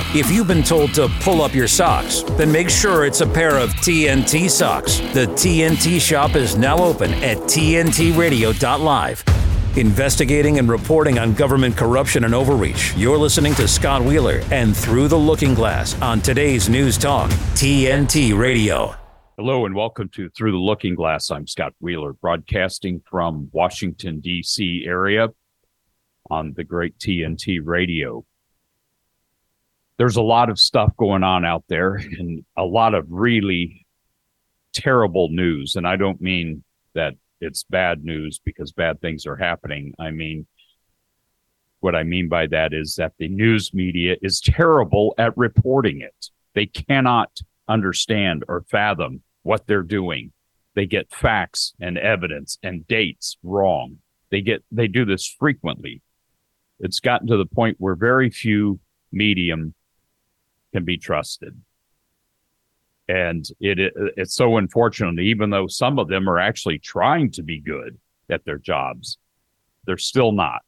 If you've been told to pull up your socks, then make sure it's a pair of TNT socks. The TNT shop is now open at tntradio.live. Investigating and reporting on government corruption and overreach, you're listening to Scott Wheeler and Through the Looking Glass on today's News Talk, TNT Radio. Hello and welcome to Through the Looking Glass. I'm Scott Wheeler, broadcasting from Washington, D.C. area on the great TNT Radio. There's a lot of stuff going on out there and a lot of really terrible news. And I don't mean that it's bad news because bad things are happening. What I mean by that is that the news media is terrible at reporting it. They cannot understand or fathom what they're doing. They get facts and evidence and dates wrong. They do this frequently. It's gotten to the point where very few medium can be trusted. And it's so unfortunate, even though some of them are actually trying to be good at their jobs, they're still not.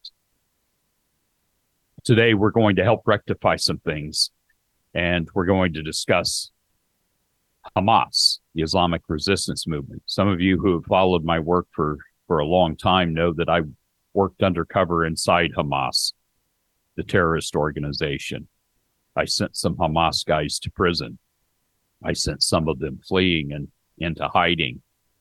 Today, we're going to help rectify some things, and we're going to discuss Hamas, the Islamic resistance movement. Some of you who have followed my work for a long time know that I worked undercover inside Hamas, the terrorist organization. I sent some Hamas guys to prison. I sent some of them fleeing and into hiding.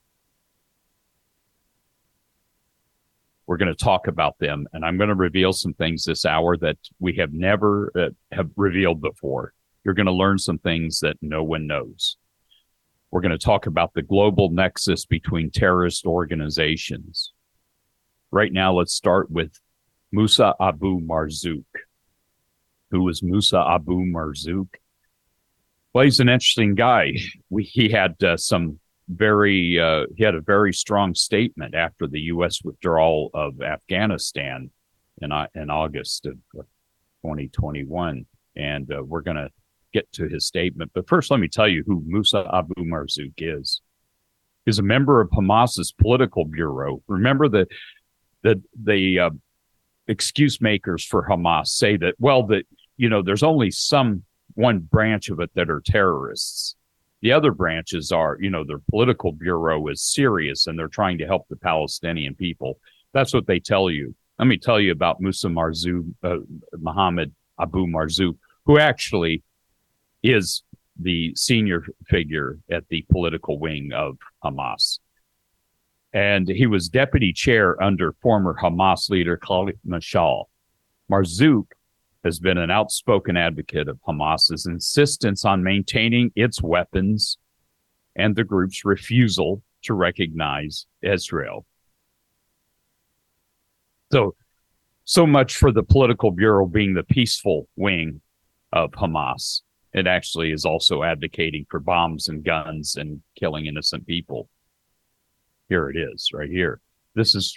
We're going to talk about them, and I'm going to reveal some things this hour that we have never have revealed before. You're going to learn some things that no one knows. We're going to talk about the global nexus between terrorist organizations. Right now, let's start with Moussa Abu Marzouk. Who was Moussa Abu Marzouk? Well, he's an interesting guy. He had a very strong statement after the U.S. withdrawal of Afghanistan in August of 2021, and we're going to get to his statement. But first, let me tell you who Moussa Abu Marzouk is. He's a member of Hamas's political bureau. Remember the excuse makers for Hamas say that, there's only one branch of it that are terrorists. The other branches are, their political bureau is serious and they're trying to help the Palestinian people. That's what they tell you. Let me tell you about Moussa Mohammed Abu Marzouk, who actually is the senior figure at the political wing of Hamas. And he was deputy chair under former Hamas leader Khalid Mashal. Marzouk has been an outspoken advocate of Hamas's insistence on maintaining its weapons and the group's refusal to recognize Israel. So much for the political bureau being the peaceful wing of Hamas. It actually is also advocating for bombs and guns and killing innocent people. Here it is, right here. This is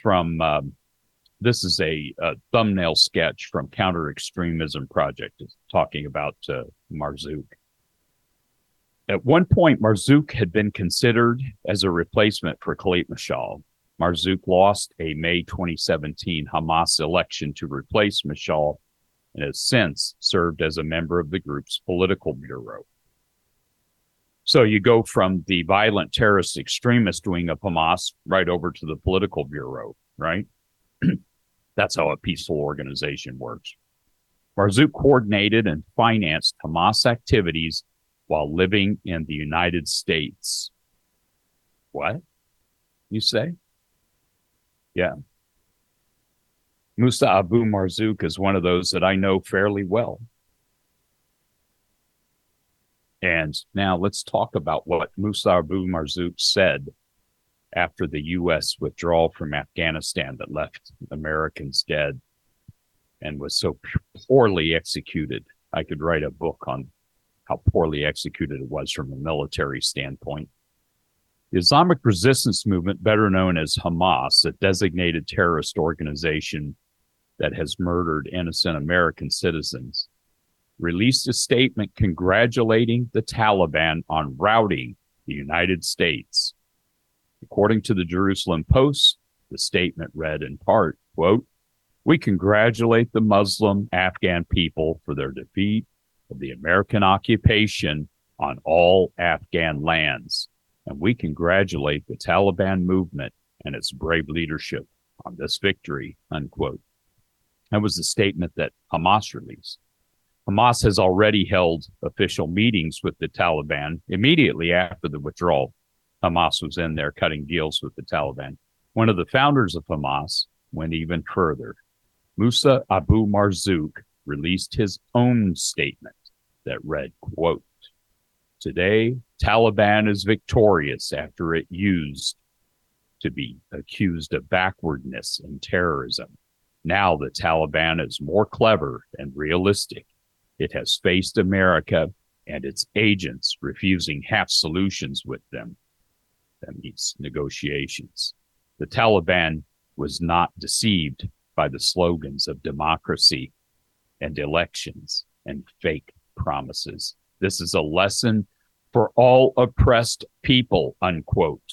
a thumbnail sketch from Counter Extremism Project talking about Marzouk. At one point, Marzouk had been considered as a replacement for Khalid Mashal. Marzouk lost a May 2017 Hamas election to replace Mashal and has since served as a member of the group's political bureau. So you go from the violent terrorist extremist wing of Hamas right over to the political bureau, right? That's how a peaceful organization works. Marzouk coordinated and financed Hamas activities while living in the United States. What? You say? Yeah. Moussa Abu Marzouk is one of those that I know fairly well. And now let's talk about what Moussa Abu Marzouk said after the U.S. withdrawal from Afghanistan that left Americans dead and was so poorly executed. I could write a book on how poorly executed it was from a military standpoint. The Islamic resistance movement, better known as Hamas, a designated terrorist organization that has murdered innocent American citizens, released a statement congratulating the Taliban on routing the United States. According to the Jerusalem Post, the statement read in part, quote, "We congratulate the Muslim Afghan people for their defeat of the American occupation on all Afghan lands. And we congratulate the Taliban movement and its brave leadership on this victory, unquote. That was the statement that Hamas released. Hamas has already held official meetings with the Taliban immediately after the withdrawal. Hamas was in there cutting deals with the Taliban. One of the founders of Hamas went even further. Musa Abu Marzouk released his own statement that read, quote, "Today, Taliban is victorious after it used to be accused of backwardness and terrorism. Now the Taliban is more clever and realistic. It has faced America and its agents refusing half solutions with them." That means negotiations. The Taliban was not deceived by the slogans of democracy and elections and fake promises. This is a lesson for all oppressed people, unquote.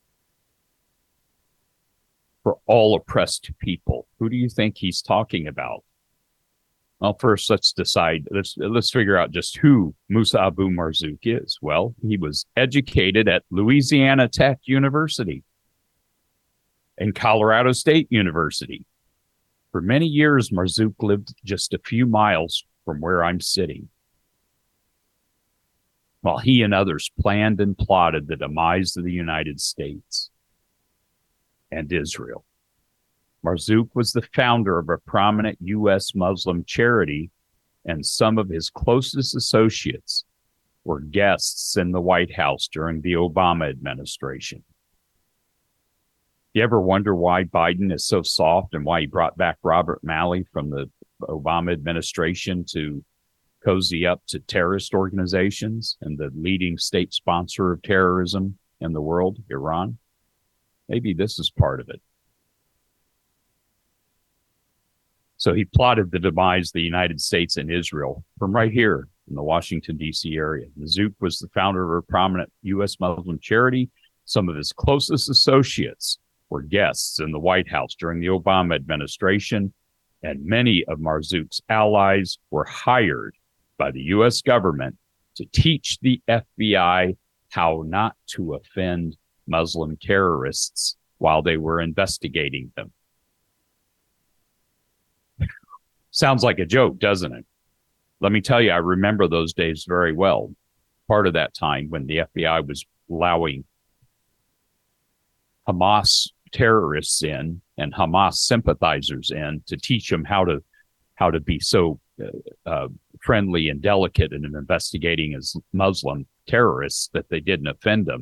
For all oppressed people. Who do you think he's talking about? Well, first, let's decide. Let's figure out just who Musa Abu Marzouk is. Well, he was educated at Louisiana Tech University and Colorado State University. For many years, Marzouk lived just a few miles from where I'm sitting, while he and others planned and plotted the demise of the United States and Israel. Marzouk was the founder of a prominent U.S. Muslim charity, and some of his closest associates were guests in the White House during the Obama administration. You ever wonder why Biden is so soft and why he brought back Robert Malley from the Obama administration to cozy up to terrorist organizations and the leading state sponsor of terrorism in the world, Iran? Maybe this is part of it. So he plotted the demise of the United States and Israel from right here in the Washington, D.C. area. Marzouk was the founder of a prominent U.S. Muslim charity. Some of his closest associates were guests in the White House during the Obama administration, and many of Marzouk's allies were hired by the U.S. government to teach the FBI how not to offend Muslim terrorists while they were investigating them. Sounds like a joke, doesn't it? Let me tell you, I remember those days very well. Part of that time when the FBI was allowing Hamas terrorists in and Hamas sympathizers in to teach them how to be so friendly and delicate in investigating as Muslim terrorists that they didn't offend them.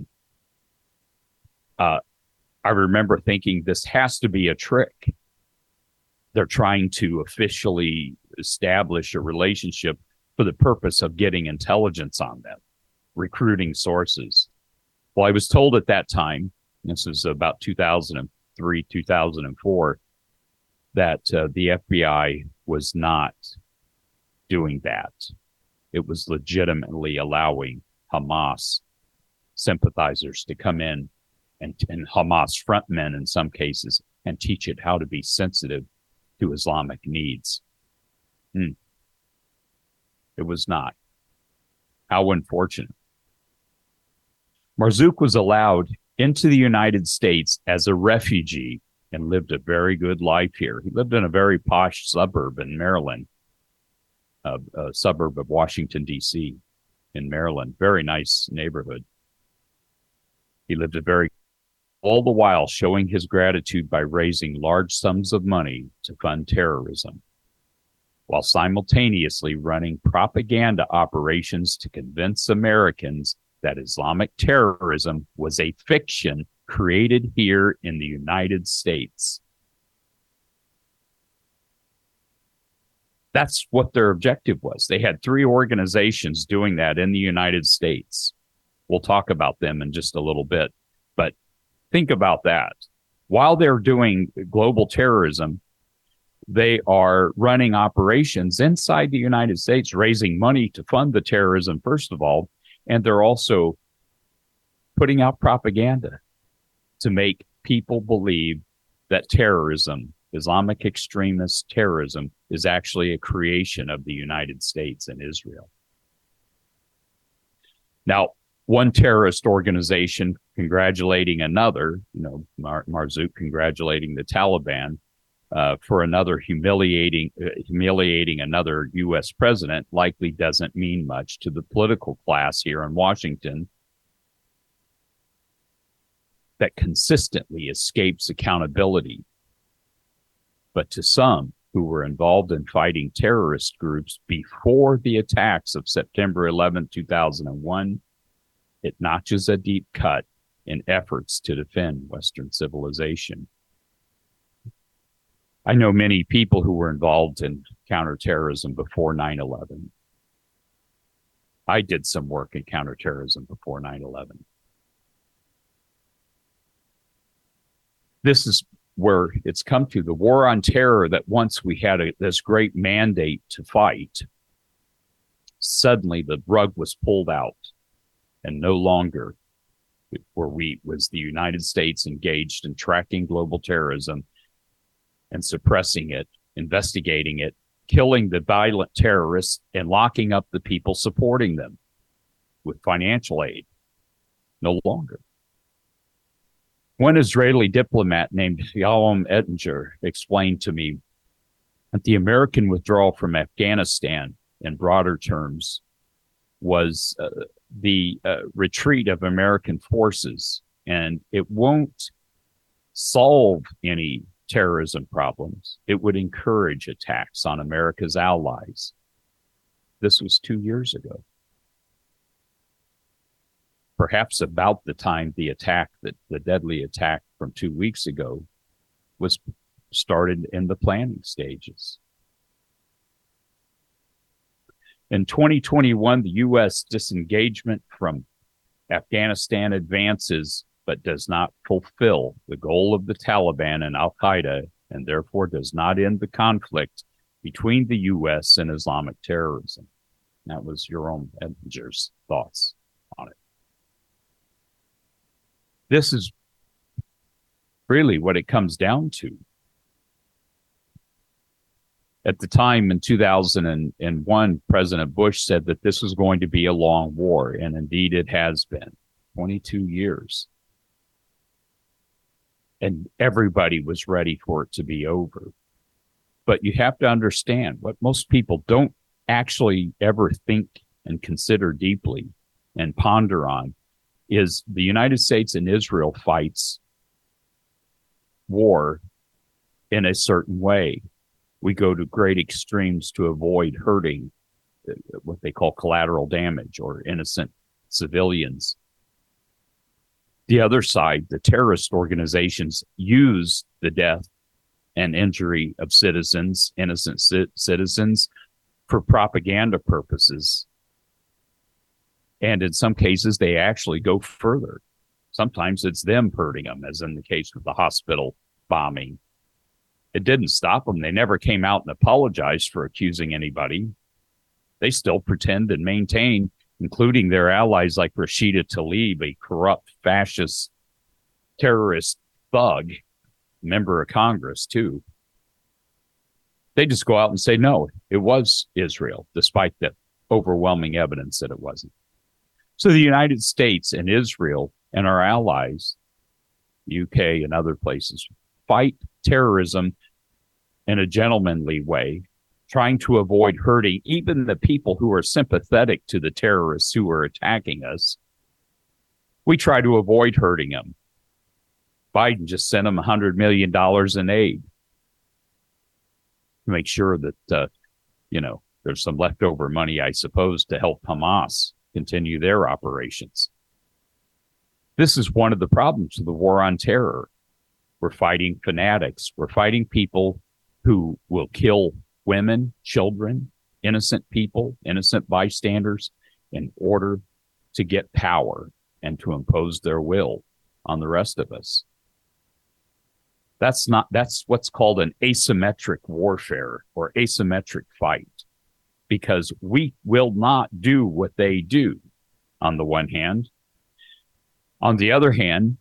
I remember thinking this has to be a trick. They're trying to officially establish a relationship for the purpose of getting intelligence on them, recruiting sources. Well, I was told at that time, this is about 2003, 2004, that the FBI was not doing that. It was legitimately allowing Hamas sympathizers to come in and Hamas frontmen in some cases and teach it how to be sensitive to Islamic needs. It was not. How unfortunate. Marzouk was allowed into the United States as a refugee and lived a very good life here. He lived in a very posh suburb in Maryland, a suburb of Washington, D.C. in Maryland. Very nice neighborhood. He lived all the while showing his gratitude by raising large sums of money to fund terrorism, while simultaneously running propaganda operations to convince Americans that Islamic terrorism was a fiction created here in the United States. That's what their objective was. They had 3 organizations doing that in the United States. We'll talk about them in just a little bit, but think about that. While they're doing global terrorism, they are running operations inside the United States, raising money to fund the terrorism, first of all, and they're also putting out propaganda to make people believe that terrorism, Islamic extremist terrorism, is actually a creation of the United States and Israel. Now, one terrorist organization congratulating another, Marzouk congratulating the Taliban for another humiliating another U.S. president likely doesn't mean much to the political class here in Washington that consistently escapes accountability. But to some who were involved in fighting terrorist groups before the attacks of September 11, 2001, it notches a deep cut in efforts to defend Western civilization. I know many people who were involved in counterterrorism before 9/11. I did some work in counterterrorism before 9/11. This is where it's come to, the war on terror that once we had this great mandate to fight, suddenly the rug was pulled out, and no longer was the United States engaged in tracking global terrorism and suppressing it, investigating it, killing the violent terrorists, and locking up the people supporting them with financial aid. No longer. One Israeli diplomat named Yalom Ettinger explained to me that the American withdrawal from Afghanistan, in broader terms, was the retreat of American forces, and it won't solve any terrorism problems. It would encourage attacks on America's allies. This was 2 years ago. Perhaps about the time the deadly attack from 2 weeks ago was started in the planning stages. In 2021, the U.S. disengagement from Afghanistan advances, but does not fulfill the goal of the Taliban and Al-Qaeda, and therefore does not end the conflict between the U.S. and Islamic terrorism. That was Yalom Ettinger's thoughts on it. This is really what it comes down to. At the time in 2001, President Bush said that this was going to be a long war, and indeed it has been 22 years. And everybody was ready for it to be over. But you have to understand what most people don't actually ever think and consider deeply and ponder on is the United States and Israel fights war in a certain way. We go to great extremes to avoid hurting what they call collateral damage or innocent civilians. The other side, the terrorist organizations, use the death and injury of citizens, innocent citizens, for propaganda purposes. And in some cases, they actually go further. Sometimes it's them hurting them, as in the case of the hospital bombing. It didn't stop them. They never came out and apologized for accusing anybody. They still pretend and maintain, including their allies like Rashida Tlaib, a corrupt fascist terrorist thug, member of Congress too. They just go out and say, no, it was Israel, despite the overwhelming evidence that it wasn't. So the United States and Israel and our allies, UK and other places, fight terrorism in a gentlemanly way, trying to avoid hurting even the people who are sympathetic to the terrorists who are attacking us. We try to avoid hurting them. Biden just sent them $100 million in aid to make sure that, there's some leftover money, I suppose, to help Hamas continue their operations. This is one of the problems of the war on terror. We're fighting fanatics. We're fighting people who will kill women, children, innocent people, innocent bystanders in order to get power and to impose their will on the rest of us. That's what's called an asymmetric warfare or asymmetric fight, because we will not do what they do on the one hand. On the other hand,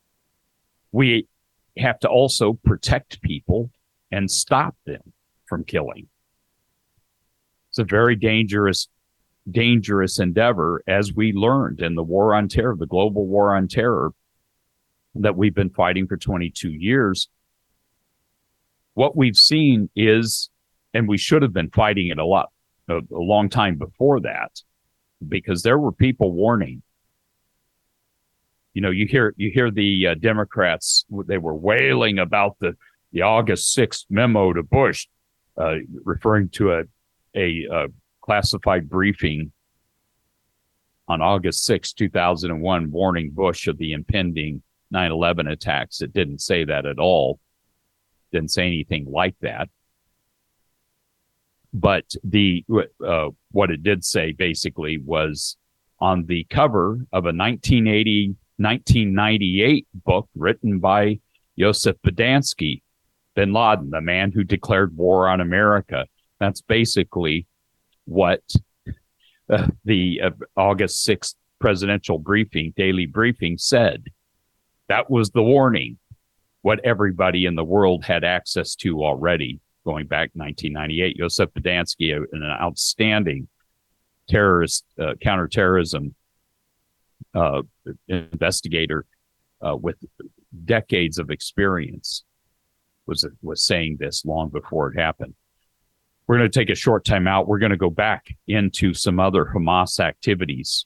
we have to also protect people and stop them from killing. It's a very dangerous dangerous endeavor, as we learned in the war on terror, the global war on terror that we've been fighting for 22 years. What we've seen is, and we should have been fighting it a long time before that, because there were people warning. You know, you hear the Democrats, they were wailing about the August 6th memo to Bush, referring to a classified briefing on August 6, 2001, warning Bush of the impending 9/11 attacks. It didn't say that at all. Didn't say anything like that. But what it did say basically was on the cover of a 1998 book written by Joseph Bodansky, Bin Laden, the man who declared war on America. That's basically what the August 6th presidential briefing, daily briefing, said. That was the warning, what everybody in the world had access to already, going back 1998. Joseph Bodansky, an outstanding terrorist, counterterrorism investigator with decades of experience, was saying this long before it happened. We're going to take a short time out. We're going to go back into some other Hamas activities.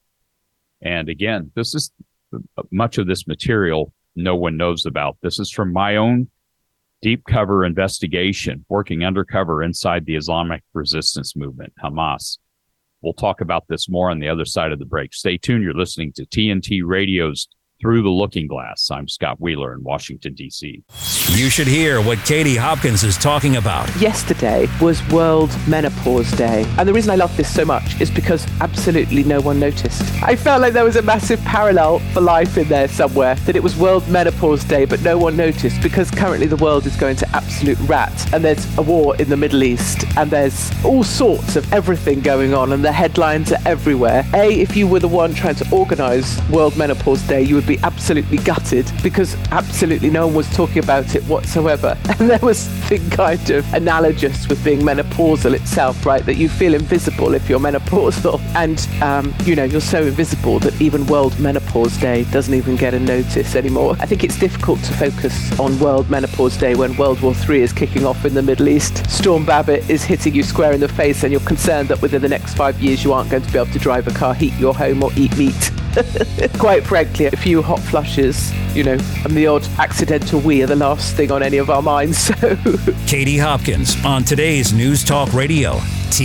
And again, this is much of this material no one knows about. This is from my own deep cover investigation, working undercover inside the Islamic resistance movement, Hamas. We'll talk about this more on the other side of the break. Stay tuned. You're listening to TNT Radio's Through the Looking Glass. I'm Scott Wheeler in Washington, D.C. You should hear what Katie Hopkins is talking about. Yesterday was World Menopause Day. And the reason I love this so much is because absolutely no one noticed. I felt like there was a massive parallel for life in there somewhere, that it was World Menopause Day, but no one noticed because currently the world is going to absolute rat. And there's a war in the Middle East, and there's all sorts of everything going on, and the headlines are everywhere. If you were the one trying to organise World Menopause Day, you would be absolutely gutted because absolutely no one was talking about it whatsoever. And there was something kind of analogous with being menopausal itself, right? That you feel invisible if you're menopausal. And, you're so invisible that even World Menopause Day doesn't even get a notice anymore. I think it's difficult to focus on World Menopause Day when World War III is kicking off in the Middle East. Storm Babbitt is hitting you square in the face and you're concerned that within the next 5 years you aren't going to be able to drive a car, heat your home or eat meat. Quite frankly, a few hot flushes, and the odd accidental wee are the last thing on any of our minds. So, Katie Hopkins on today's News Talk Radio,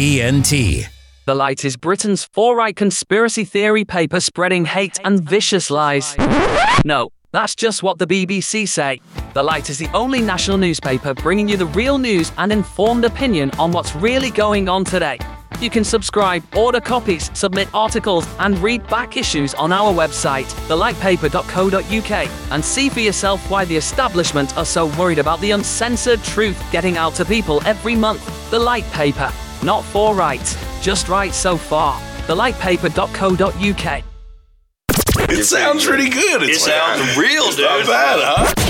TNT. The Light is Britain's far-right conspiracy theory paper spreading hate and vicious lies. No, that's just what the BBC say. The Light is the only national newspaper bringing you the real news and informed opinion on what's really going on today. You can subscribe, order copies, submit articles, and read back issues on our website, thelightpaper.co.uk, and see for yourself why the establishment are so worried about the uncensored truth getting out to people every month. The Light Paper. Not for right, just right so far. Thelightpaper.co.uk. It sounds pretty good. It sounds real, dude. Not bad,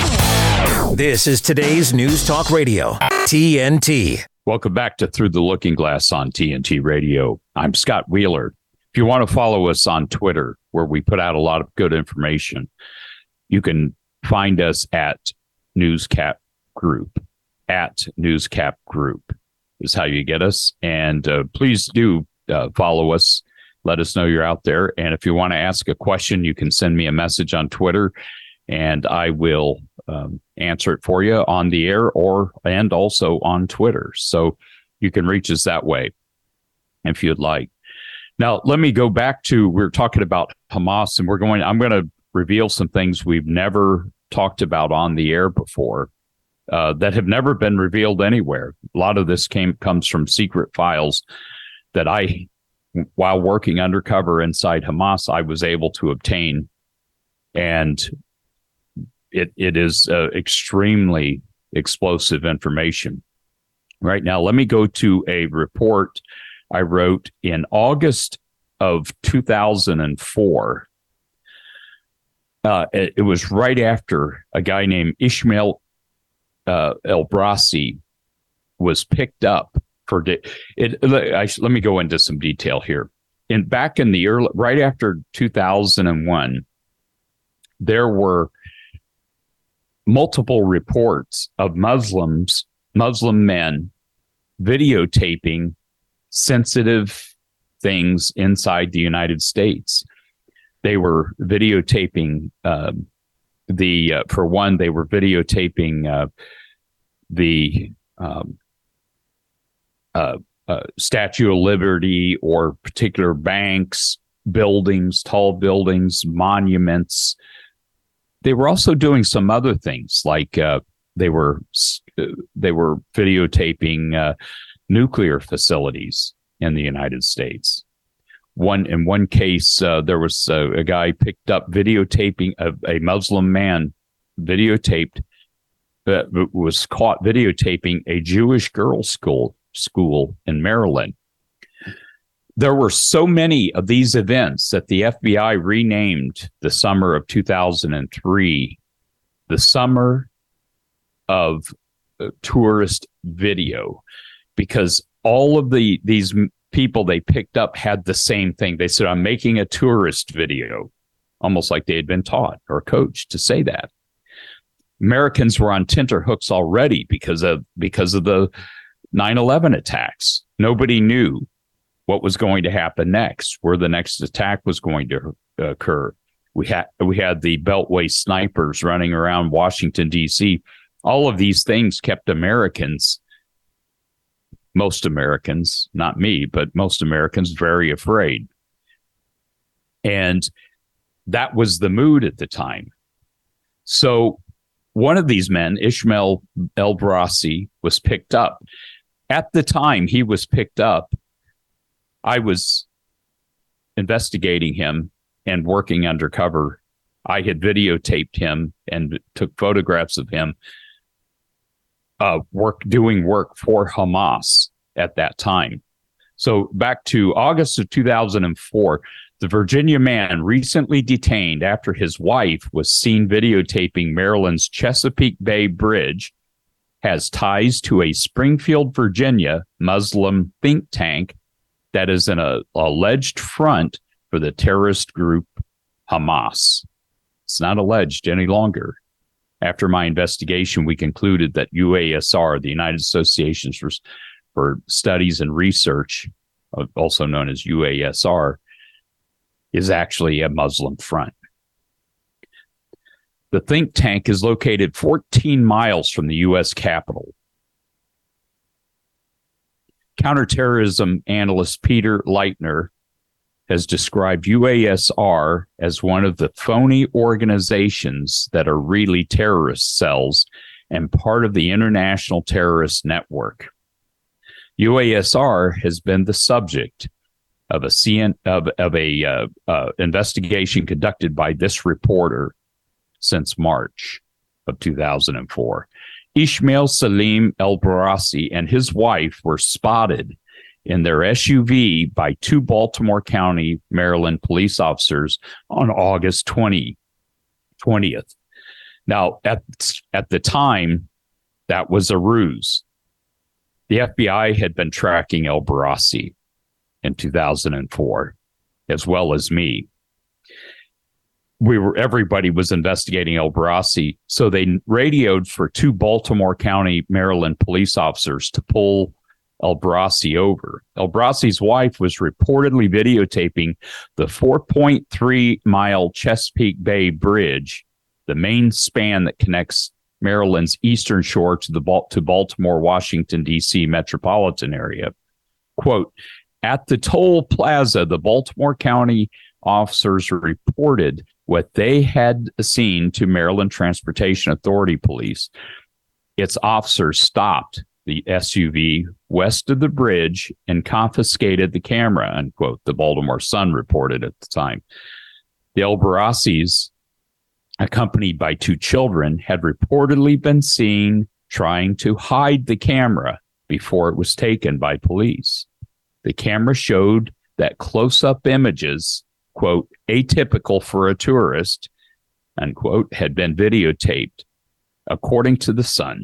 huh? This is today's News Talk Radio, TNT. Welcome back to Through the Looking Glass on TNT Radio. I'm Scott Wheeler. If you want to follow us on Twitter, where we put out a lot of good information, you can find us at Newscap Group. At Newscap Group is how you get us. And please do follow us. Let us know you're out there. And if you want to ask a question, you can send me a message on Twitter, and I will answer it for you on the air and also on Twitter. So you can reach us that way if you'd like. Now, let me go back to, we're talking about Hamas, and I'm going to reveal some things we've never talked about on the air before that have never been revealed anywhere. A lot of this comes from secret files that while working undercover inside Hamas, I was able to obtain. And it is extremely explosive information. Right now, let me go to a report I wrote in August of 2004. It was right after a guy named Ishmael El-Brasi was picked up for let me go into some detail here. back in the early, right after 2001, there were multiple reports of Muslim men videotaping sensitive things inside the United States. They were videotaping for one, they were videotaping the Statue of Liberty or particular banks, buildings, tall buildings, monuments. They were also doing some other things, like they were videotaping nuclear facilities in the United States. In one case, there was a guy picked up videotaping a Muslim man was caught videotaping a Jewish girls' school in Maryland. There were so many of these events that the FBI renamed the summer of 2003 the summer of tourist video, because all of these people they picked up had the same thing. They said, I'm making a tourist video, almost like they had been taught or coached to say that. Americans were on tenterhooks already because of the 9/11 attacks. Nobody knew what was going to happen next, where the next attack was going to occur. We had the Beltway snipers running around Washington, D.C. All of these things kept Americans, most Americans, not me, but most Americans, very afraid. And that was the mood at the time. So one of these men, Ismail El-Barassi, was picked up. At the time he was picked up, I was investigating him and working undercover. I had videotaped him and took photographs of him doing work for Hamas at that time. So back to August of 2004, the Virginia man recently detained after his wife was seen videotaping Maryland's Chesapeake Bay Bridge has ties to a Springfield, Virginia Muslim think tank that is an alleged front for the terrorist group Hamas. It's not alleged any longer. After my investigation, we concluded that UASR, the United Associations for Studies and Research, also known as UASR, is actually a Muslim front. The think tank is located 14 miles from the U.S. Capitol. Counterterrorism analyst Peter Leitner has described UASR as one of the phony organizations that are really terrorist cells and part of the international terrorist network. UASR has been the subject of a investigation conducted by this reporter since March of 2004. Ismail Salim El-Barassi and his wife were spotted in their SUV by two Baltimore County, Maryland police officers on August 20th. Now, at the time, that was a ruse. The FBI had been tracking El-Barassi in 2004, as well as me. Everybody was investigating El-Barassi, so they radioed for two Baltimore County, Maryland police officers to pull El-Barassi over. El-Barassi's wife was reportedly videotaping the 4.3-mile Chesapeake Bay Bridge, the main span that connects Maryland's eastern shore to Baltimore, Washington, D.C. metropolitan area. Quote, at the toll plaza, the Baltimore County officers reported what they had seen to Maryland Transportation Authority police. Its officers stopped the SUV west of the bridge and confiscated the camera, unquote, the Baltimore Sun reported at the time. The El-Barassis, accompanied by two children, had reportedly been seen trying to hide the camera before it was taken by police. The camera showed that close-up images, quote, atypical for a tourist, unquote, had been videotaped, according to the Sun.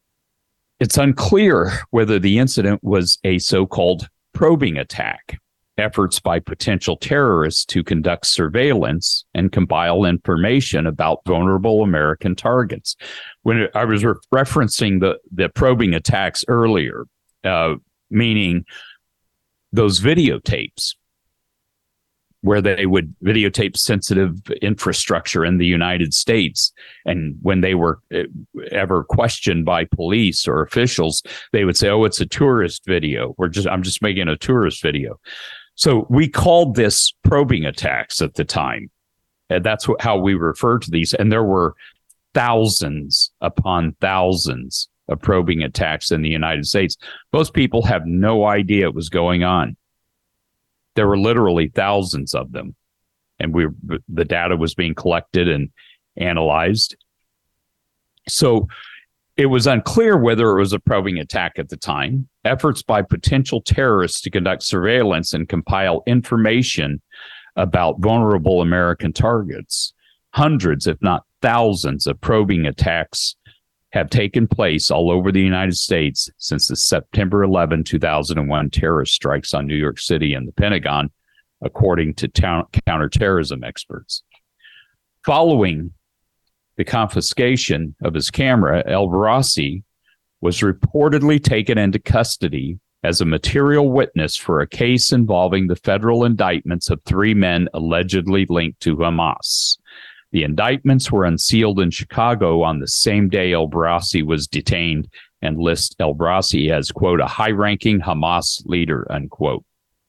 It's unclear whether the incident was a so-called probing attack. efforts by potential terrorists to conduct surveillance and compile information about vulnerable American targets. When I was referencing the probing attacks earlier, meaning those videotapes where they would videotape sensitive infrastructure in the United States. And when they were ever questioned by police or officials, they would say, oh, it's a tourist video. I'm just making a tourist video. So we called this probing attacks at the time. And that's how we refer to these. And there were thousands upon thousands of probing attacks in the United States. Most people have no idea what was going on. There were literally thousands of them, and the data was being collected and analyzed. So it was unclear whether it was a probing attack at the time. Efforts by potential terrorists to conduct surveillance and compile information about vulnerable American targets. Hundreds, if not thousands, of probing attacks have taken place all over the United States since the September 11, 2001 terrorist strikes on New York City and the Pentagon, according to counterterrorism experts. Following the confiscation of his camera, El-Barassi was reportedly taken into custody as a material witness for a case involving the federal indictments of 3 men allegedly linked to Hamas. The indictments were unsealed in Chicago on the same day El-Barassi was detained and list El-Barassi as, quote, a high-ranking Hamas leader, unquote.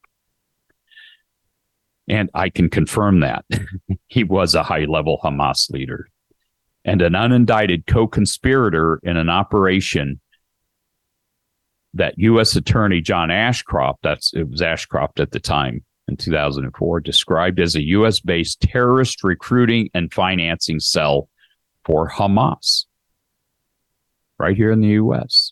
And I can confirm that. He was a high-level Hamas leader and an unindicted co-conspirator in an operation that U.S. Attorney John Ashcroft, it was Ashcroft at the time, in 2004, described as a U.S.-based terrorist recruiting and financing cell for Hamas, right here in the U.S.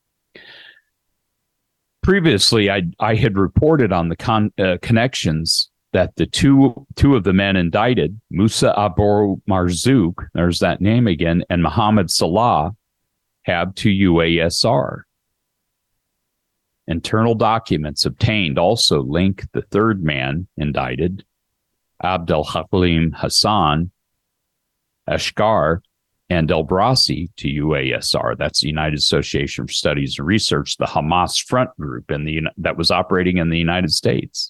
Previously, I had reported on the connections that the two of the men indicted, Musa Abu Marzouk, there's that name again, and Mohammed Salah, have to UASR. Internal documents obtained also link the third man indicted, Abdel Halim Hassan Ashkar, and El-Barassi to UASR. That's the United Association for Studies and Research, the Hamas front group that was operating in the United States.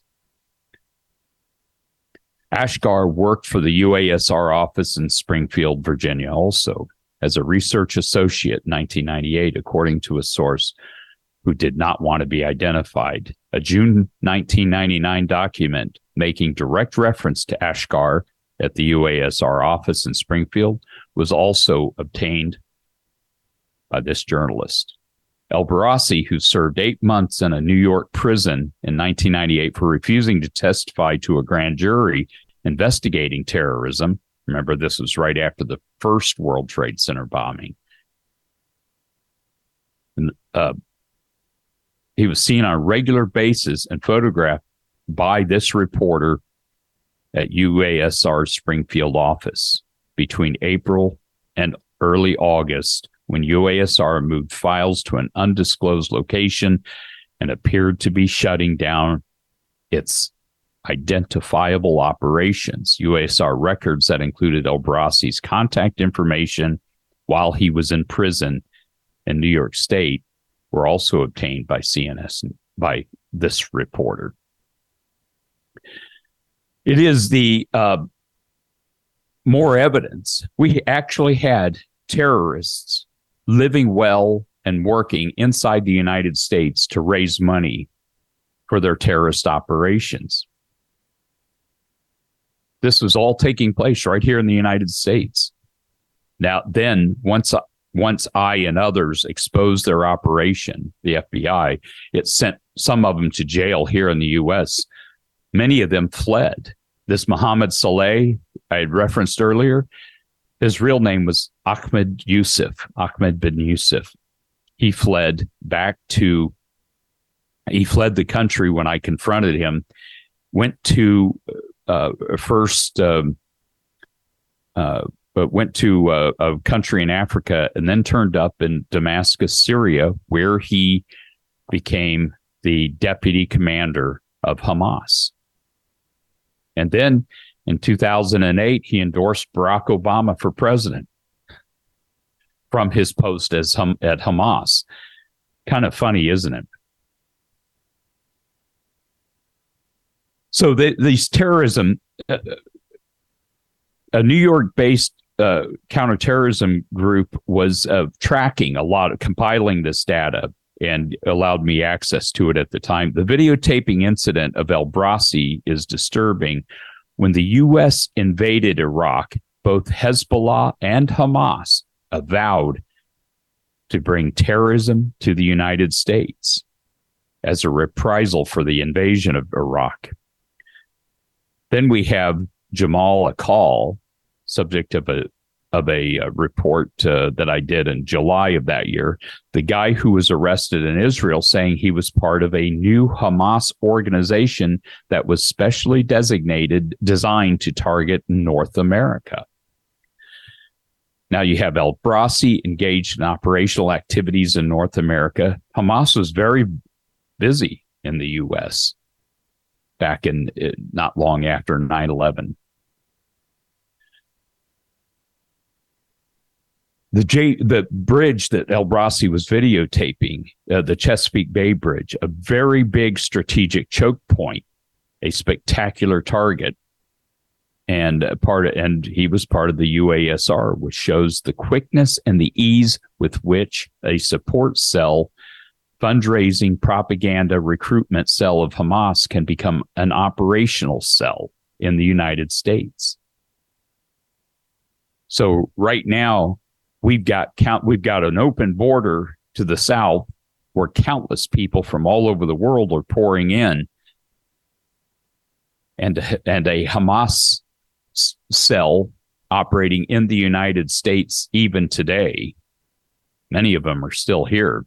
Ashkar worked for the UASR office in Springfield, Virginia, also as a research associate in 1998, according to a source who did not want to be identified. A June 1999 document making direct reference to Ashkar at the UASR office in Springfield was also obtained by this journalist. El-Barassi, who served 8 months in a New York prison in 1998 for refusing to testify to a grand jury investigating terrorism. Remember, this was right after the first World Trade Center bombing. And, he was seen on a regular basis and photographed by this reporter at UASR's Springfield office between April and early August, when UASR moved files to an undisclosed location and appeared to be shutting down its identifiable operations. UASR records that included El-Barassi's contact information while he was in prison in New York State were also obtained by CNS, by this reporter. It is the more evidence. We actually had terrorists living well and working inside the United States to raise money for their terrorist operations. This was all taking place right here in the United States. Now, then, once I and others exposed their operation, the FBI, it sent some of them to jail here in the U.S. Many of them fled. This Mohammed Saleh I had referenced earlier, his real name was Ahmed bin Yusuf. He fled the country when I confronted him, went to a country in Africa, and then turned up in Damascus, Syria, where he became the deputy commander of Hamas. And then in 2008, he endorsed Barack Obama for president from his post at Hamas. Kind of funny, isn't it? So these terrorism, a New York-based counterterrorism group was compiling this data and allowed me access to it at the time. The videotaping incident of El-Brasi is disturbing. When the U.S. invaded Iraq, both Hezbollah and Hamas avowed to bring terrorism to the United States as a reprisal for the invasion of Iraq. Then we have Jamal Akal, subject of a report that I did in July of that year, the guy who was arrested in Israel, saying he was part of a new Hamas organization that was specially designed to target North America. Now you have El-Brasi engaged in operational activities in North America. Hamas was very busy in the U.S. back in not long after 9/11. The bridge that El-Brasi was videotaping, the Chesapeake Bay Bridge, a very big strategic choke point, a spectacular target, and he was part of the UASR, which shows the quickness and the ease with which a support cell, fundraising, propaganda, recruitment cell of Hamas can become an operational cell in the United States. So right now, we've got an open border to the south where countless people from all over the world are pouring in, and a Hamas cell operating in the United States even today. Many of them are still here.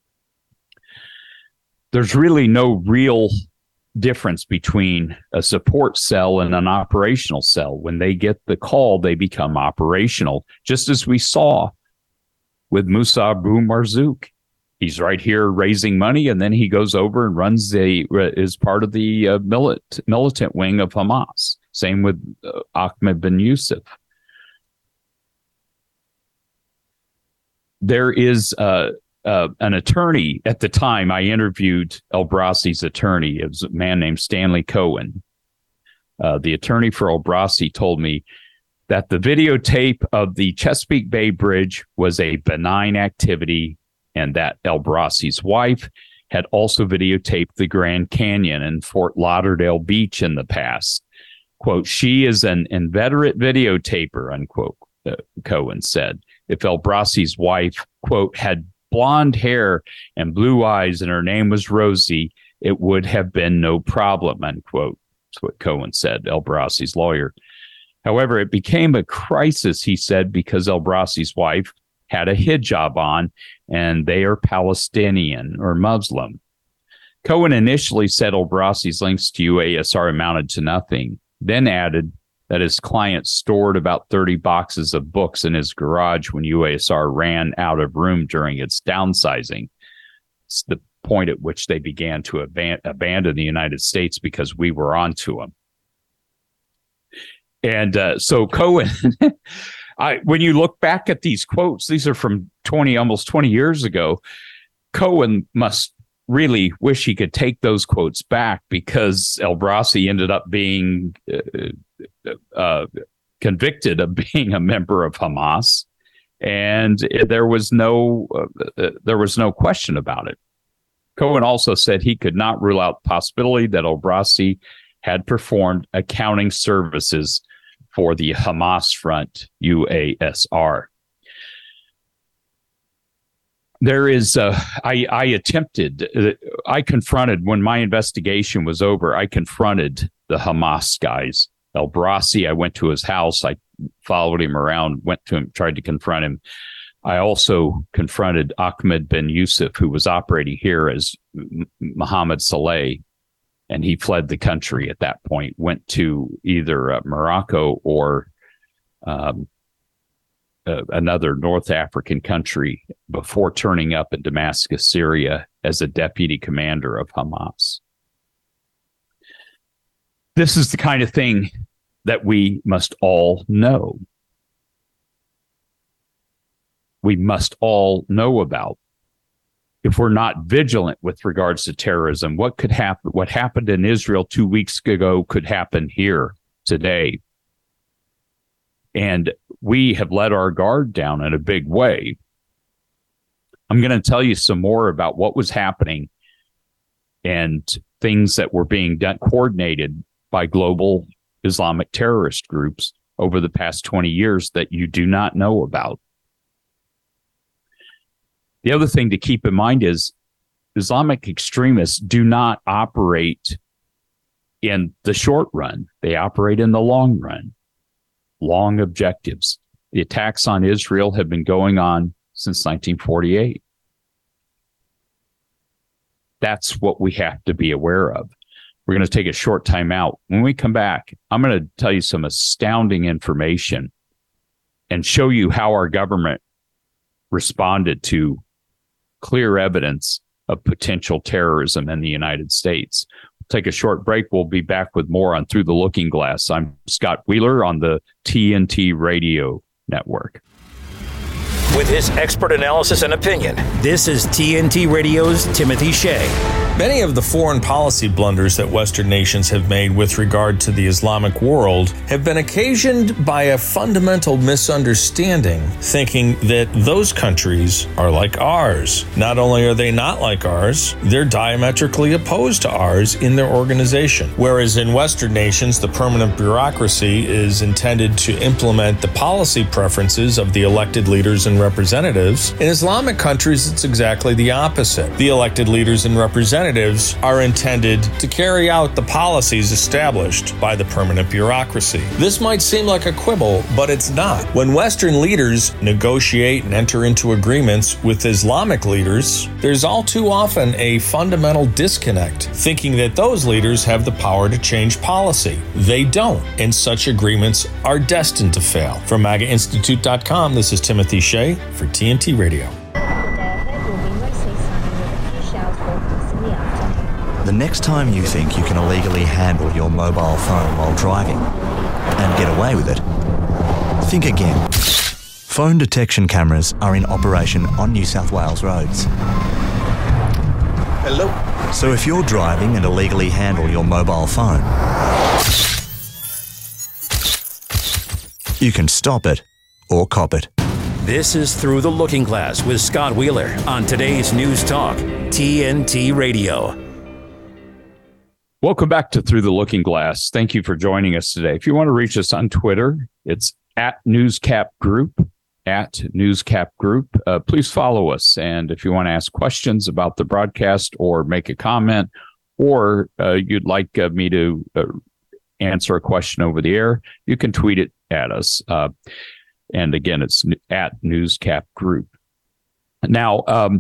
There's really no real difference between a support cell and an operational cell. When they get the call, they become operational, just as we saw with Musa Abu Marzouk. He's right here raising money, and then he goes over and is part of the militant wing of Hamas. Same with Ahmed Ben Yusuf. There is an attorney at the time. I interviewed El-Brasi's attorney. It was a man named Stanley Cohen. The attorney for El-Brasi told me that the videotape of the Chesapeake Bay Bridge was a benign activity, and that El-Brasi's wife had also videotaped the Grand Canyon and Fort Lauderdale Beach in the past. Quote, "She is an inveterate videotaper," unquote, Cohen said. If El-Brasi's wife, quote, "had blonde hair and blue eyes and her name was Rosie, it would have been no problem," unquote. That's what Cohen said, El-Brasi's lawyer. However, it became a crisis, he said, because El-Brasi's wife had a hijab on, and they are Palestinian or Muslim. Cohen initially said El-Brasi's links to UASR amounted to nothing, then added that his client stored about 30 boxes of books in his garage when UASR ran out of room during its downsizing. It's the point at which they began to abandon the United States because we were onto them. And so Cohen, when you look back at these quotes, these are from almost 20 years ago. Cohen must really wish he could take those quotes back, because El-Brasi ended up being convicted of being a member of Hamas, and there was no question about it. Cohen also said he could not rule out the possibility that El-Brasi had performed accounting services for the Hamas Front, UASR. There is, I confronted, when my investigation was over, I confronted the Hamas guys. El-Brasi, I went to his house. I followed him around, went to him, tried to confront him. I also confronted Ahmed Ben Yusuf, who was operating here as Mohammed Saleh, and he fled the country at that point, went to either Morocco or another North African country before turning up in Damascus, Syria, as a deputy commander of Hamas. This is the kind of thing that we must all know. We must all know about. If we're not vigilant with regards to terrorism, what could happen? What happened in Israel 2 weeks ago could happen here today. And we have let our guard down in a big way. I'm going to tell you some more about what was happening and things that were being done, coordinated by global Islamic terrorist groups over the past 20 years that you do not know about. The other thing to keep in mind is Islamic extremists do not operate in the short run. They operate in the long run, long objectives. The attacks on Israel have been going on since 1948. That's what we have to be aware of. We're going to take a short time out. When we come back, I'm going to tell you some astounding information and show you how our government responded to clear evidence of potential terrorism in the United States. We'll take a short break. We'll be back with more on Through the Looking Glass. I'm Scott Wheeler on the TNT Radio Network. With his expert analysis and opinion, this is TNT Radio's Timothy Shea. Many of the foreign policy blunders that Western nations have made with regard to the Islamic world have been occasioned by a fundamental misunderstanding, thinking that those countries are like ours. Not only are they not like ours, they're diametrically opposed to ours in their organization. Whereas in Western nations, the permanent bureaucracy is intended to implement the policy preferences of the elected leaders and representatives. In Islamic countries, it's exactly the opposite. The elected leaders and representatives are intended to carry out the policies established by the permanent bureaucracy. This might seem like a quibble, but it's not. When Western leaders negotiate and enter into agreements with Islamic leaders, there's all too often a fundamental disconnect, thinking that those leaders have the power to change policy. They don't, and such agreements are destined to fail. From MAGAInstitute.com, this is Timothy Shea for TNT Radio. The next time you think you can illegally handle your mobile phone while driving and get away with it, think again. Phone detection cameras are in operation on New South Wales roads. Hello. So if you're driving and illegally handle your mobile phone, you can stop it or cop it. This is Through the Looking Glass with Scott Wheeler on today's News Talk, TNT Radio. Welcome back to Through the Looking Glass. Thank you for joining us today. If you want to reach us on Twitter, it's at Newscap Group, please follow us. And if you want to ask questions about the broadcast or make a comment, or you'd like me to answer a question over the air, you can tweet it at us. And again, it's at Newscap Group. Now,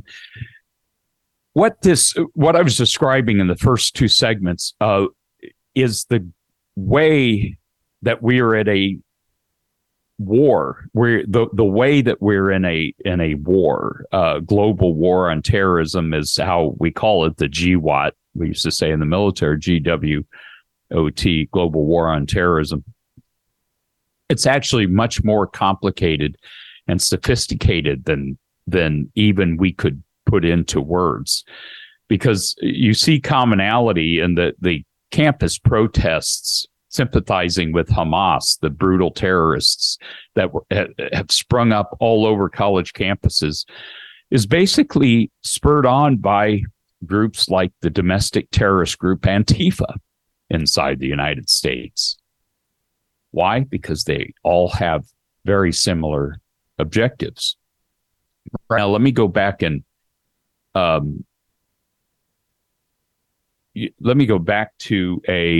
what I was describing in the first two segments is the way that we are at a war. The way that we're in a war, global war on terrorism is how we call it, the GWOT. We used to say in the military, GWOT, global war on terrorism. It's actually much more complicated and sophisticated than even we could put into words, because you see commonality in the campus protests sympathizing with Hamas, the brutal terrorists that have sprung up all over college campuses, is basically spurred on by groups like the domestic terrorist group Antifa inside the United States. Why? Because they all have very similar objectives. Now, let me go back and to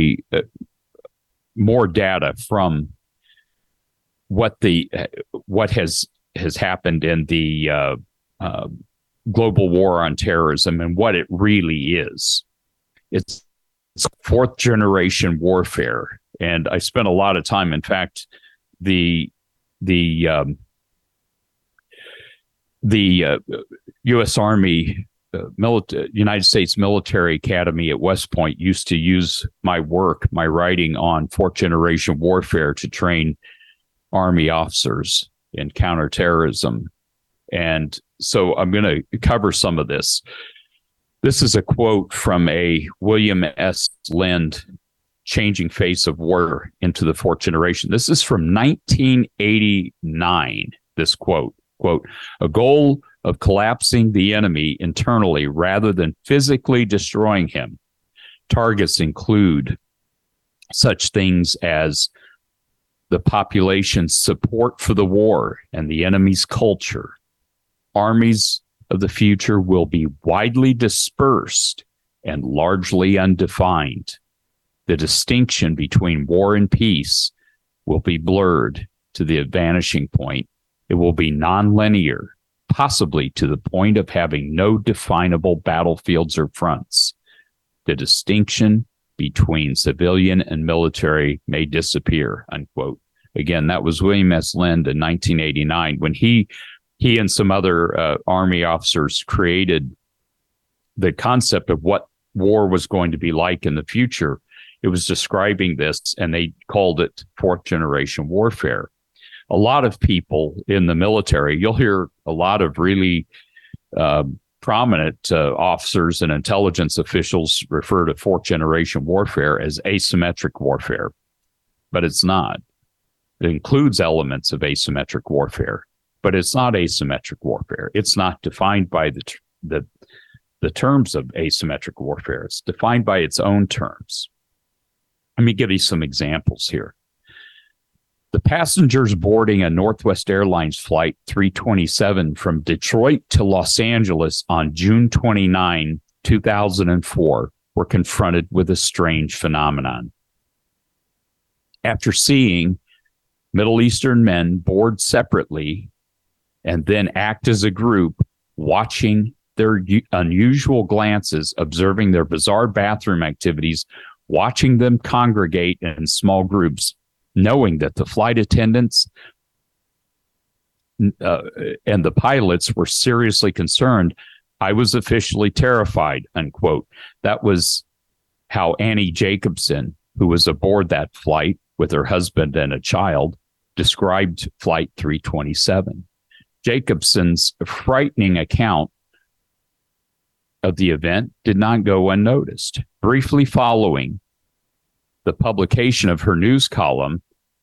more data from what has happened in the global war on terrorism and what it really is. It's fourth generation warfare, and I spent a lot of time. In fact, the U.S. Army United States Military Academy at West Point used to use my writing on fourth generation warfare to train Army officers in counterterrorism. And so I'm going to cover some of this. This is a quote from a William S. Lind, Changing Face of War into the Fourth Generation. This is from 1989, this quote, a goal of collapsing the enemy internally rather than physically destroying him. Targets include such things as the population's support for the war and the enemy's culture. Armies of the future will be widely dispersed and largely undefined. The distinction between war and peace will be blurred to the vanishing point. It will be nonlinear, possibly to the point of having no definable battlefields or fronts. The distinction between civilian and military may disappear, unquote. Again, that was William S. Lind in 1989 when he and some other Army officers created the concept of what war was going to be like in the future. It was describing this, and they called it fourth generation warfare. A lot of people in the military, you'll hear a lot of really prominent officers and intelligence officials refer to fourth generation warfare as asymmetric warfare, but it's not. It includes elements of asymmetric warfare, but it's not asymmetric warfare. It's not defined by the terms of asymmetric warfare. It's defined by its own terms. Let me give you some examples here. The passengers boarding a Northwest Airlines flight 327 from Detroit to Los Angeles on June 29, 2004, were confronted with a strange phenomenon. After seeing Middle Eastern men board separately and then act as a group, watching their unusual glances, observing their bizarre bathroom activities, watching them congregate in small groups, knowing that the flight attendants and the pilots were seriously concerned, I was officially terrified, unquote. That was how Annie Jacobson, who was aboard that flight with her husband and a child, described Flight 327. Jacobson's frightening account of the event did not go unnoticed. Briefly following the publication of her news column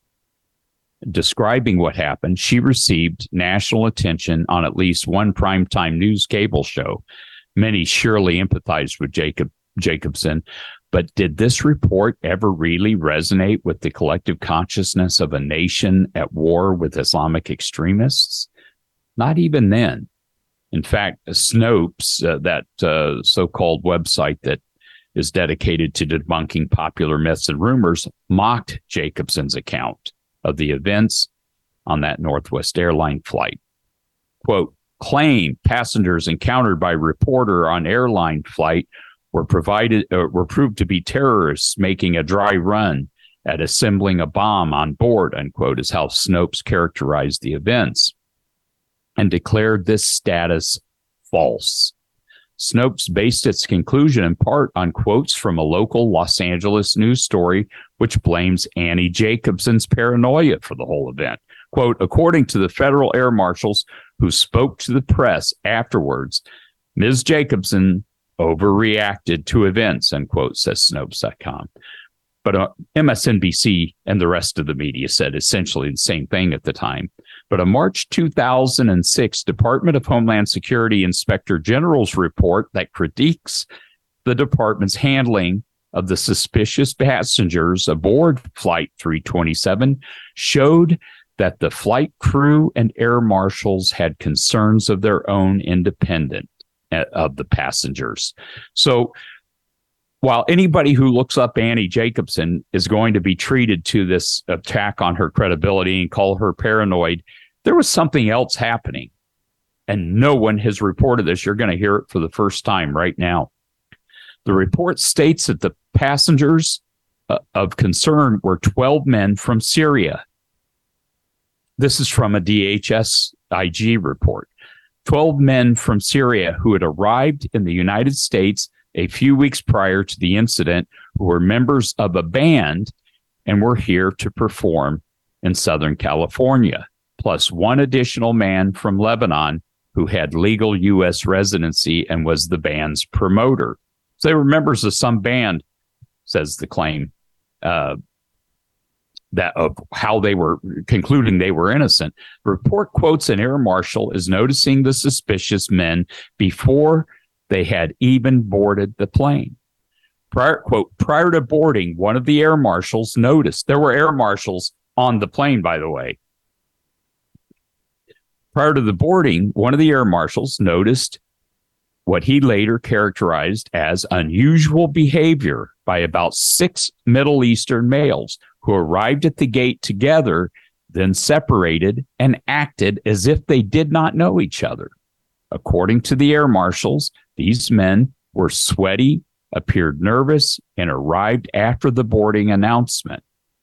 describing what happened, she received national attention on at least one primetime news cable show. Many surely empathized with Jacobson, but did this report ever really resonate with the collective consciousness of a nation at war with Islamic extremists? Not even then. In fact, Snopes, that so-called website that is dedicated to debunking popular myths and rumors, mocked Jacobson's account of the events on that Northwest airline flight. Quote, claim passengers encountered by reporter on airline flight were proved to be terrorists making a dry run at assembling a bomb on board, unquote, is how Snopes characterized the events and declared this status false. Snopes based its conclusion in part on quotes from a local Los Angeles news story, which blames Annie Jacobson's paranoia for the whole event. Quote, according to the federal air marshals who spoke to the press afterwards, Ms. Jacobson overreacted to events, unquote, says Snopes.com. But MSNBC and the rest of the media said essentially the same thing at the time. But a March 2006 Department of Homeland Security Inspector General's report that critiques the department's handling of the suspicious passengers aboard Flight 327 showed that the flight crew and air marshals had concerns of their own independent of the passengers. So while anybody who looks up Annie Jacobson is going to be treated to this attack on her credibility and call her paranoid, there was something else happening. And no one has reported this. You're going to hear it for the first time right now. The report states that the passengers of concern were 12 men from Syria. This is from a DHS IG report. 12 men from Syria who had arrived in the United States a few weeks prior to the incident, who were members of a band and were here to perform in Southern California, plus one additional man from Lebanon who had legal U.S. residency and was the band's promoter. So they were members of some band, says the claim, that of how they were concluding they were innocent. The report quotes an air marshal as noticing the suspicious men before they had even boarded the plane. Prior to boarding, one of the air marshals noticed, there were air marshals on the plane, by the way. Prior to the boarding, one of the air marshals noticed what he later characterized as unusual behavior by about 6 Middle Eastern males who arrived at the gate together, then separated and acted as if they did not know each other. According to the air marshals, these men were sweaty, appeared nervous, and arrived after the boarding announcement.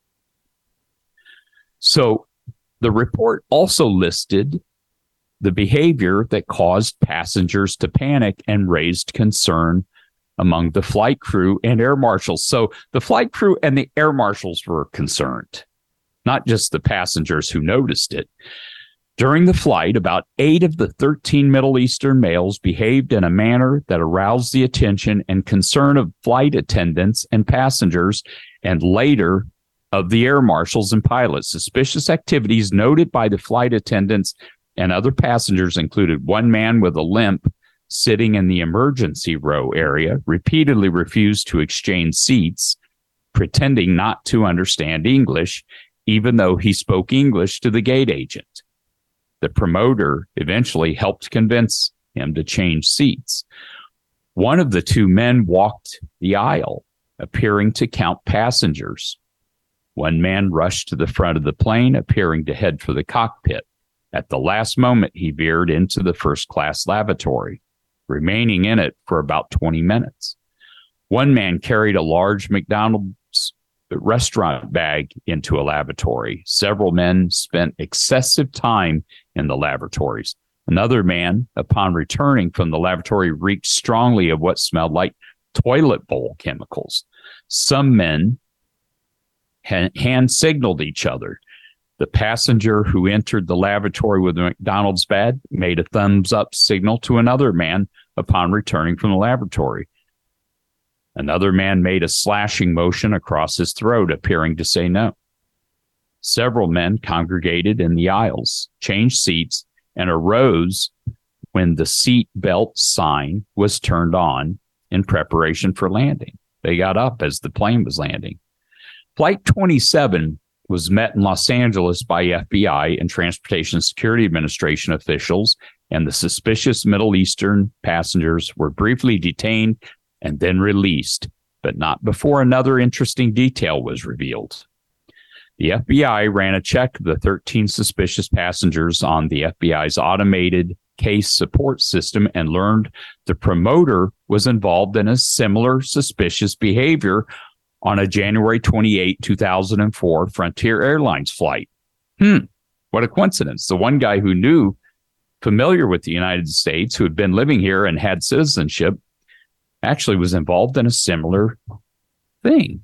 So the report also listed the behavior that caused passengers to panic and raised concern among the flight crew and air marshals. So the flight crew and the air marshals were concerned, not just the passengers who noticed it. During the flight, about 8 of the 13 Middle Eastern males behaved in a manner that aroused the attention and concern of flight attendants and passengers, and later of the air marshals and pilots. Suspicious activities noted by the flight attendants and other passengers included one man with a limp sitting in the emergency row area, repeatedly refused to exchange seats, pretending not to understand English, even though he spoke English to the gate agent. The promoter eventually helped convince him to change seats. One of the 2 men walked the aisle, appearing to count passengers. One man rushed to the front of the plane, appearing to head for the cockpit. At the last moment, he veered into the first-class lavatory, remaining in it for about 20 minutes. One man carried a large McDonald's restaurant bag into a lavatory. Several men spent excessive time in the lavatories. Another man, upon returning from the lavatory, reeked strongly of what smelled like toilet bowl chemicals. Some men hand signaled each other. The passenger who entered the lavatory with a McDonald's bag made a thumbs up signal to another man upon returning from the lavatory. Another man made a slashing motion across his throat, appearing to say no. Several men congregated in the aisles, changed seats, and arose when the seat belt sign was turned on in preparation for landing. They got up as the plane was landing. Flight 27 was met in Los Angeles by FBI and Transportation Security Administration officials, and the suspicious Middle Eastern passengers were briefly detained and then released, but not before another interesting detail was revealed. The FBI ran a check of the 13 suspicious passengers on the FBI's automated case support system and learned the promoter was involved in a similar suspicious behavior on a January 28, 2004 Frontier Airlines flight. What a coincidence. The one guy who knew, familiar with the United States, who had been living here and had citizenship, actually was involved in a similar thing.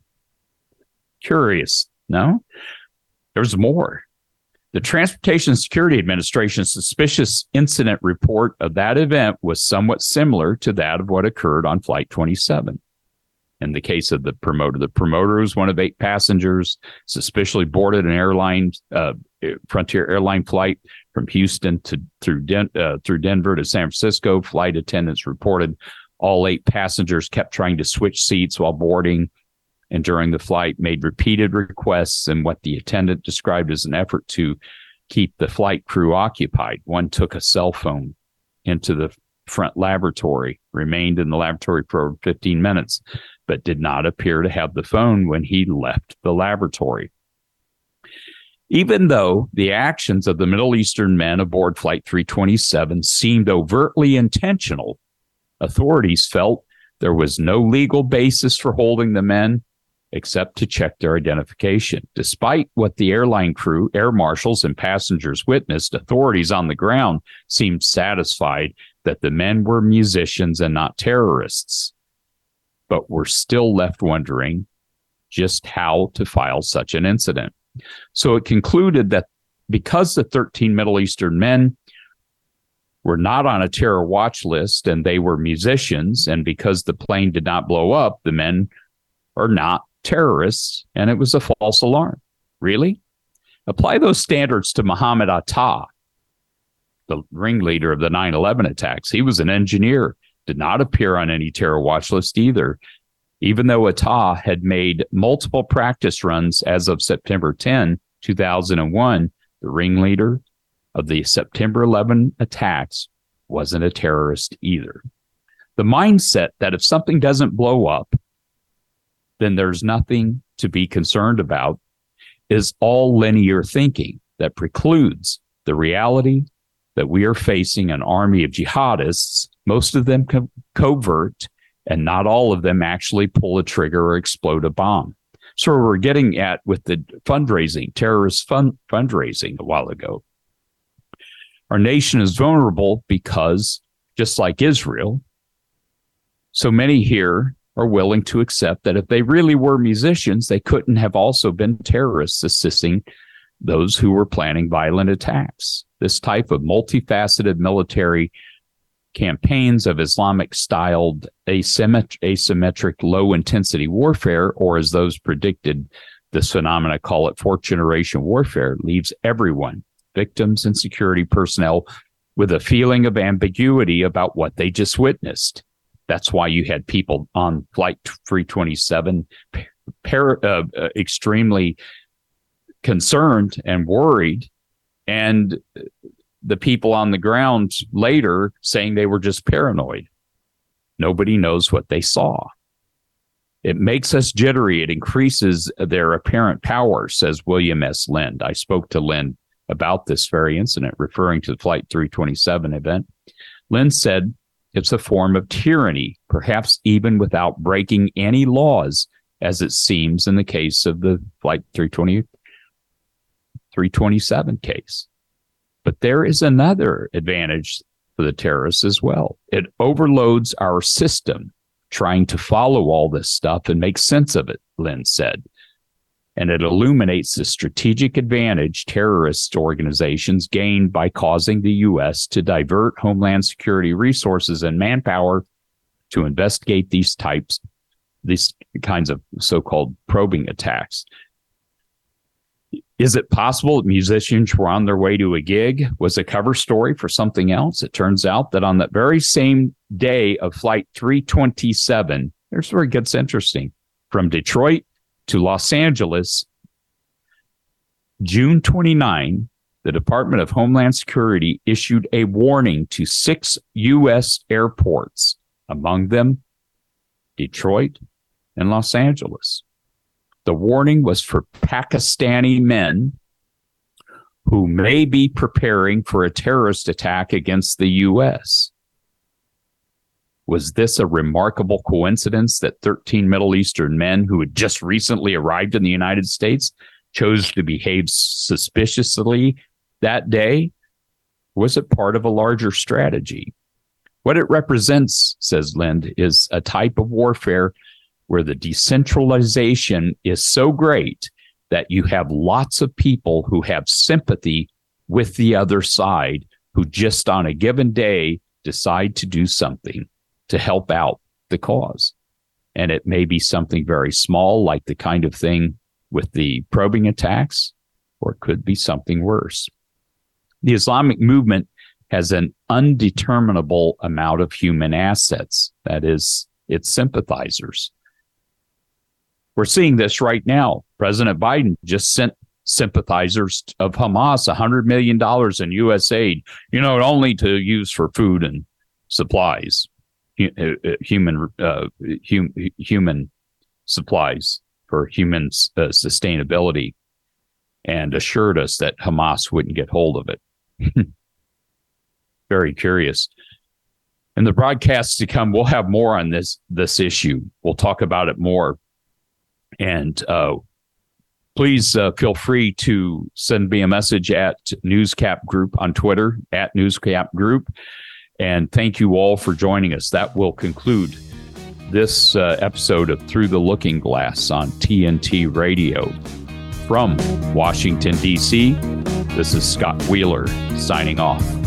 Curious, no? There's more. The Transportation Security Administration's suspicious incident report of that event was somewhat similar to that of what occurred on Flight 27. In the case of the promoter was one of 8 passengers, suspiciously boarded an Frontier airline flight from Houston through Denver to San Francisco. Flight attendants reported all 8 passengers kept trying to switch seats while boarding and during the flight, made repeated requests in what the attendant described as an effort to keep the flight crew occupied. One took a cell phone into the front lavatory, remained in the lavatory for 15 minutes, but did not appear to have the phone when he left the lavatory. Even though the actions of the Middle Eastern men aboard Flight 327 seemed overtly intentional, authorities felt there was no legal basis for holding the men except to check their identification. Despite what the airline crew, air marshals, and passengers witnessed, authorities on the ground seemed satisfied that the men were musicians and not terrorists, but were still left wondering just how to file such an incident. So it concluded that because the 13 Middle Eastern men were not on a terror watch list and they were musicians, and because the plane did not blow up, the men are not terrorists, and it was a false alarm. Really? Apply those standards to Mohammed Atta, the ringleader of the 9/11 attacks. He was an engineer, did not appear on any terror watch list either, even though Atta had made multiple practice runs as of September 10, 2001. The ringleader of the September 11 attacks wasn't a terrorist either. The mindset that if something doesn't blow up, then there's nothing to be concerned about is all linear thinking that precludes the reality that we are facing an army of jihadists, most of them covert, and not all of them actually pull a trigger or explode a bomb. So we're getting at with the fundraising, terrorist fundraising a while ago. Our nation is vulnerable because, just like Israel, so many here are willing to accept that if they really were musicians, they couldn't have also been terrorists assisting those who were planning violent attacks. This type of multifaceted military campaigns of Islamic-styled asymmetric low-intensity warfare, or as those predicted this phenomena call it fourth-generation warfare, leaves everyone, victims and security personnel, with a feeling of ambiguity about what they just witnessed. That's why you had people on Flight 327 extremely concerned and worried, and the people on the ground later saying they were just paranoid. Nobody knows what they saw. It makes us jittery. It increases their apparent power, says William S. Lind. I spoke to Lind about this very incident, referring to the Flight 327 event. Lind said, it's a form of tyranny, perhaps even without breaking any laws, as it seems in the case of the Flight 327 case. But there is another advantage for the terrorists as well. It overloads our system, trying to follow all this stuff and make sense of it, Lind said. And it illuminates the strategic advantage terrorist organizations gained by causing the U.S. to divert Homeland Security resources and manpower to investigate these kinds of so-called probing attacks. Is it possible that musicians were on their way to a gig? Was a cover story for something else? It turns out that on that very same day of Flight 327, here's where it gets interesting. From Detroit to Los Angeles, June 29, the Department of Homeland Security issued a warning to 6 U.S. airports, among them Detroit and Los Angeles. The warning was for Pakistani men who may be preparing for a terrorist attack against the U.S. Was this a remarkable coincidence that 13 Middle Eastern men who had just recently arrived in the United States chose to behave suspiciously that day? Was it part of a larger strategy? What it represents, says Lind, is a type of warfare where the decentralization is so great that you have lots of people who have sympathy with the other side who just on a given day decide to do something to help out the cause. And it may be something very small, like the kind of thing with the probing attacks, or it could be something worse. The Islamic movement has an undeterminable amount of human assets, that is, its sympathizers. We're seeing this right now. President Biden just sent sympathizers of Hamas $100 million in U.S. aid, only to use for food and supplies, human supplies for human sustainability, and assured us that Hamas wouldn't get hold of it. Very curious. In the broadcasts to come, we'll have more on this issue. We'll talk about it more And please feel free to send me a message at Newscap Group on Twitter, at Newscap Group. And thank you all for joining us. That will conclude this episode of Through the Looking Glass on TNT Radio. From Washington, D.C., this is Scott Wheeler signing off.